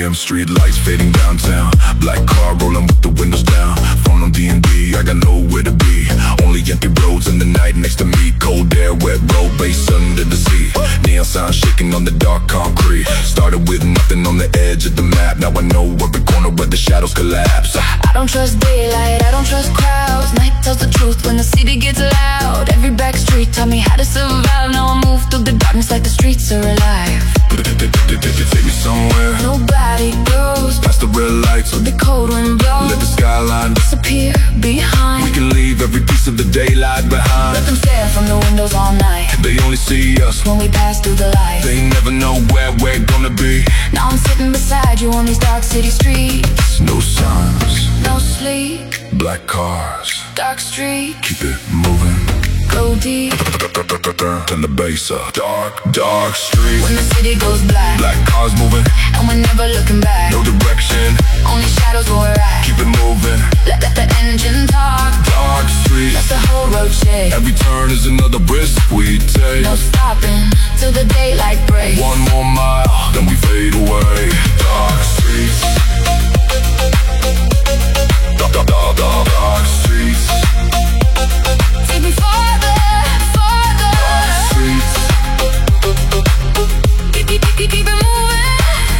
3 a.m. street lights fading downtown. Black car rolling with the windows down. Phone on D&D, I got nowhere to be. Only empty roads in the night next to me. Cold air, wet road, base under the sea. Neon signs shaking on the dark concrete. Started with nothing on the edge of the map. Now I know every corner where the shadows collapse. I don't trust daylight, I don't trust crowds. Night tells the truth when the city gets loud. Every back street taught me how to survive. Now I move through the darkness like the streets are alive. Take me somewhere Nobody goes past the red lights. with the cold wind blows. Let the skyline Disappear behind. We can leave every piece of the daylight behind. Let them stare from the windows all night. They only see us When we pass through the light. They never know where we're gonna be. Now I'm sitting beside you on these dark city streets. No signs, No sleep, black cars, dark street, keep it moving. go deep. Turn the bass up. Dark, dark streets. When the city goes black, Black cars moving, and we're never looking back. no direction. Only shadows where we're at. Keep it moving. Let the engine talk. Dark Let streets. the whole road shake. Every turn is another risk we take. No stopping till the daylight breaks. One more mile, then we fade away. Dark streets. Dark streets. Take me farther, farther. Dark streets. Keep it moving.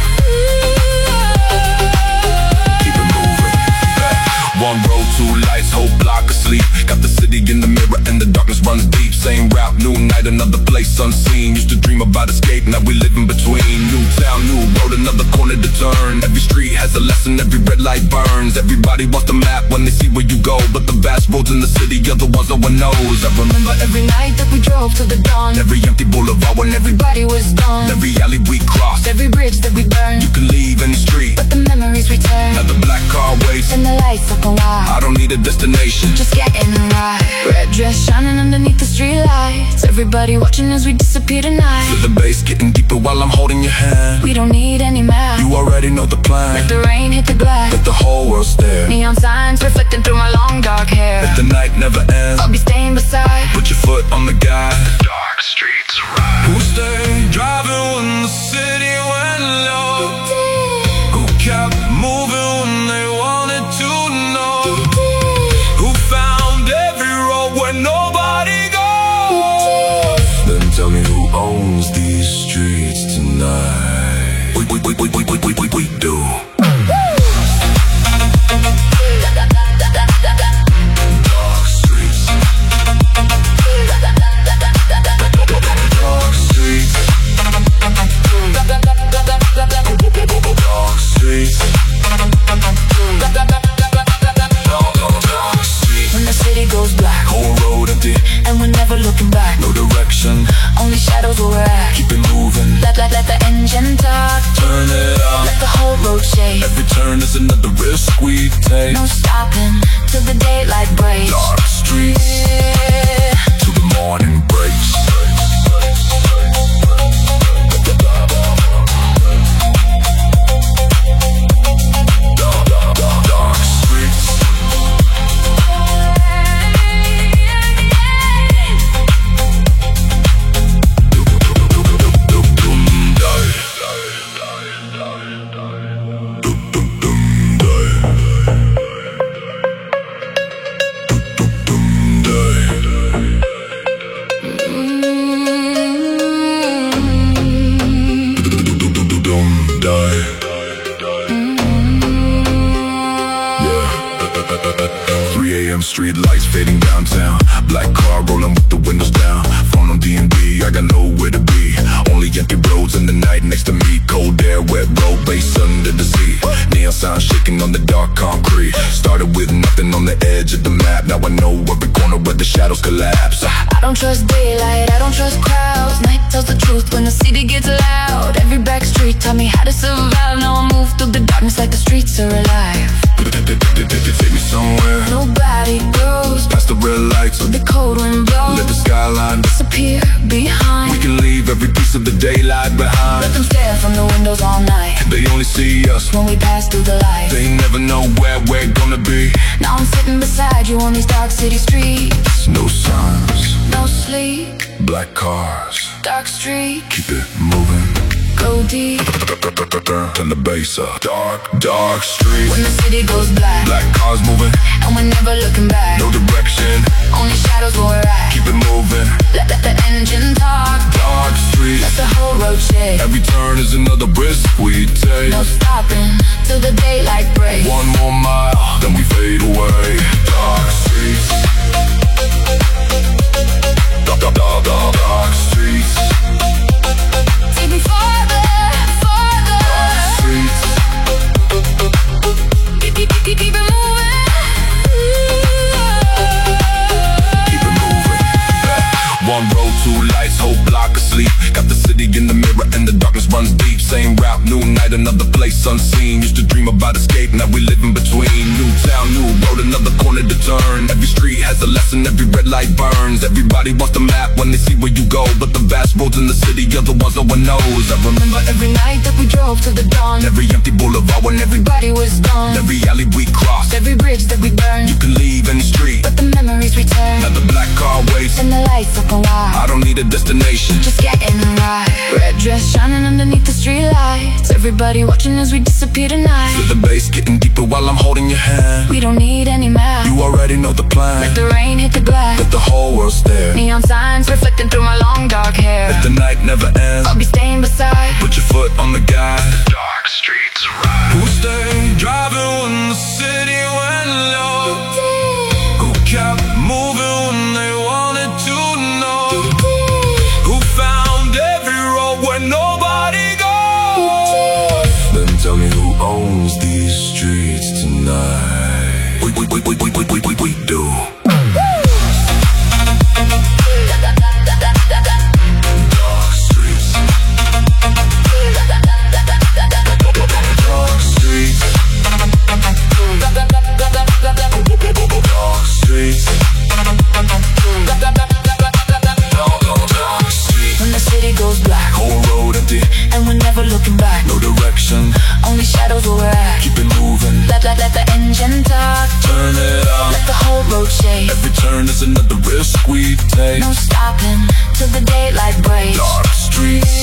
Keep it moving. One road, two lights, whole block asleep. Got the city in the mirror and the darkness runs deep. Same route, new night, another place unseen. Used to dream about escape, now we live in between. New town, new road, another corner to turn. Every street has a lesson, every red light burns. Everybody wants the map when they see where you go, but the vast roads in the city are the ones no one knows. I remember Every night that we drove to the dawn. every empty boulevard when Everybody was gone. every alley we crossed. Every bridge that we burned. You can leave any street, But the memories return. now the black car waits. And the lights up a while. I don't need a destination. Just getting right. Red dress shining underneath the street lights. Everybody watching as we disappear tonight. Feel the bass getting deeper while I'm holding your hand. We don't need any map. You already know the plan. Let the rain hit the glass. Let the whole world stare. Neon signs reflecting through my long dark hair. Let the night never end. I'll be staying beside. Put your foot on the gas. Dark streets ride. Who stayed driving when the city went low? Who kept moving when they wanted to know? Who found every road where nobody goes? Then tell me who owns these streets tonight. We do. Dark streets. Dark streets. Dark streets. Dark streets. When the city goes black, Whole road empty, and we're never looking back. no direction. Only shadows where we're at. Keep it moving, Let the engine talk. turn it up. Let the whole road shake. Every turn is another risk we take. No stopping till the daylight breaks. Dark streets Yeah. till the morning breaks. Dark streets. Street lights fading downtown. Black car rolling with the windows down. Phone on D&D, I got nowhere to be. Only empty roads in the night next to me. Cold air, wet road, base under the sea. Neon signs shaking on the dark concrete. Started with nothing on the edge of the map. Now I know every corner where the shadows collapse. I don't trust daylight, I don't trust crowds. Night tells the truth when the city gets loud. Every back street taught me how to survive. Now I move through the darkness like the streets are alive. Take me somewhere Nobody goes past the red lights. with the cold wind blows. Let the skyline Disappear behind. We can leave every piece of the daylight behind. Let them stare from the windows all night. They only see us When we pass through the light. They never know where we're gonna be. Now I'm sitting beside you on these dark city streets. No signs, No sleep, black cars, dark street, keep it moving. go deep. Turn the bass up. Dark, dark streets. When the city goes black, Black cars moving, and we're never looking back. no direction. Only shadows where we're at. Keep it moving. Let the engine talk. Dark streets. Let the whole road shake. Every turn is another risk we take. No stopping till the daylight breaks. One more mile, then we fade away. Dark streets. Dark streets. Take me farther, farther. Dark streets. Keep it moving. Keep it moving. One road, two lights, whole block asleep. Got the city in the mirror and the darkness runs deep. Same route, new night, another place unseen. Used to dream about escape, now we live in between. New town, new road, another corner to turn. Every street has a lesson, every red light burns. Everybody wants the map when they see where you go, but the vast roads in the city are the ones no one knows. I remember Every night that we drove to the dawn, every empty boulevard when everybody was gone. every alley we crossed. Every bridge that we burned, You can leave any street, but the memories return. now the black car waits. And the lights up and wide, I don't need a destination. just getting right. Red dress shining underneath the street lights. Everybody watching as we disappear tonight. Feel the bass getting deeper while I'm holding your hand. We don't need any map. You already know the plan. Let the rain hit the glass. Let the whole world stare. Neon signs reflecting through my long dark hair. If the night never ends, I'll be staying beside. put your foot on the gas. Dark streets ride. Who stay driving when the city went low? Who kept moving when they wanted to know? Who found every road where nobody goes? Then tell me who owns these streets tonight. We do. Dark streets. Dark streets. Dark streets. Dark streets. When the city goes black, Whole road empty, and we're never looking back. no direction. Only shadows where we're at. Keep it moving. Let the engine talk. Turn it up. Let the whole road shake. Every turn is another risk we take. No stopping till the daylight breaks. Dark streets.